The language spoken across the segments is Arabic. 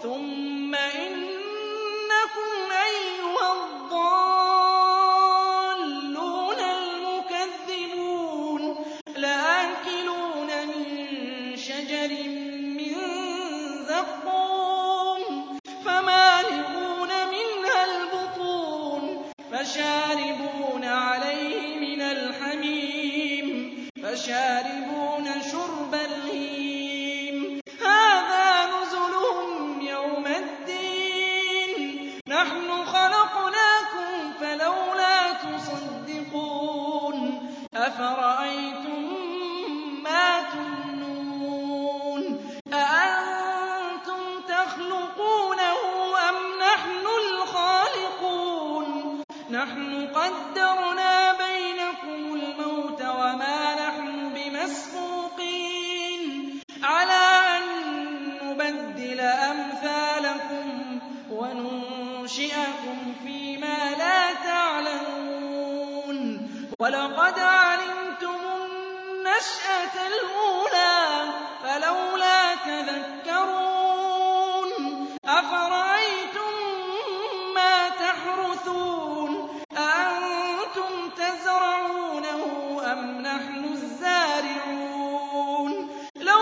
ثُمَّ إِنَّكُمْ أَيُّهَا الضَّالُّونَ الْمُكَذِّبُونَ لَآكِلُونَ مِن شَجَرٍ مِّن زَقُّومٍ فَمَالِئُونَ مِنْهَا الْبُطُونَ فَشَارِبُونَ عَلَيْهِ مِنَ الْحَمِيمِ فَشَارِبُونَ شُرْبَ الْهِيمِ هَٰذَا نُزُلُهُمْ يَوْمَ الدِّينِ نَحْنُ خَلَقْنَاكُمْ فَلَوْلَا تُصَدِّقُونَ أَفَرَأَيْتُم مَّا تُمْنُونَ أَأَنتُمْ تَخْلُقُونَهُ أَمْ نَحْنُ الْخَالِقُونَ نَحْنُ قَدَّرْنَا بَيْنَكُمُ الْمَوْتَ وَمَا نَحْنُ بِمَسْبُوقِينَ عَلَىٰ أَن نُّبَدِّلَ أَمْثَالَكُمْ وَنُنشِئَكُمْ فِيمَا لَا تَعْلَمُونَ وَلَقَدْ عَلِمْتُمُ النَّشْأَةَ الْأُولَىٰ فَلَوْلَا تَذَكَّرُونَ أَفَرَأَيْتُم مَّا تَحْرُثُونَ أَأَنتُمْ تَزْرَعُونَهُ أَمْ نَحْنُ الزَّارِعُونَ لَوْ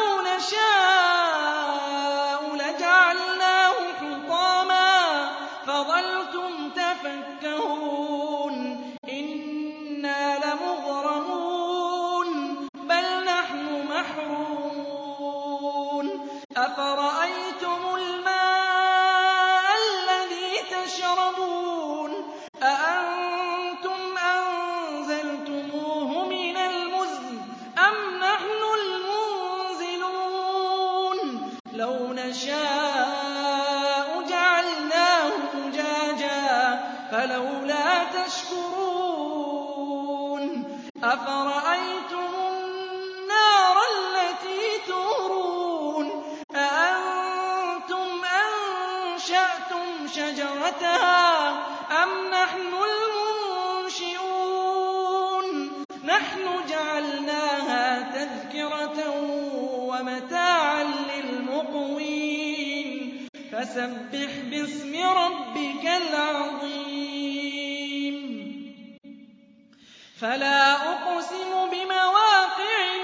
نَشَاءُ لَجَعَلْنَاهُ حُطَامًا فَظَلْتُمْ تَفَكَّهُونَ إِنَّا لَمُغْرَمُونَ بَلْ نَحْنُ مَحْرُومُونَ أَفَرَأَيْتُمُ الْمَاءَ الَّذِي تَشْرَبُونَ أَأَنتُمْ أَنزَلْتُمُوهُ مِنَ الْمُزْنِ أَمْ نَحْنُ الْمُنزِلُونَ لَوْ نَشَاءُ جَعَلْنَاهُ أُجَاجًا فَلَوْلَا تَشْكُرُونَ أَفَرَأَيْتُمُ النَّارَ الَّتِي تُورُونَ أَأَنتُمْ أَنشَأْتُمْ شَجَرَتَهَا أَمْ نَحْنُ الْمُنشِئُونَ نَحْنُ جَعَلْنَاهَا تَذْكِرَةً وَمَتَاعًا لِّلْمُقْوِينَ فَسَبِّحْ بِاسْمِ رَبِّكَ الْعَظِيمِ فَلَا أُقْسِمُ بِمَوَاقِعِ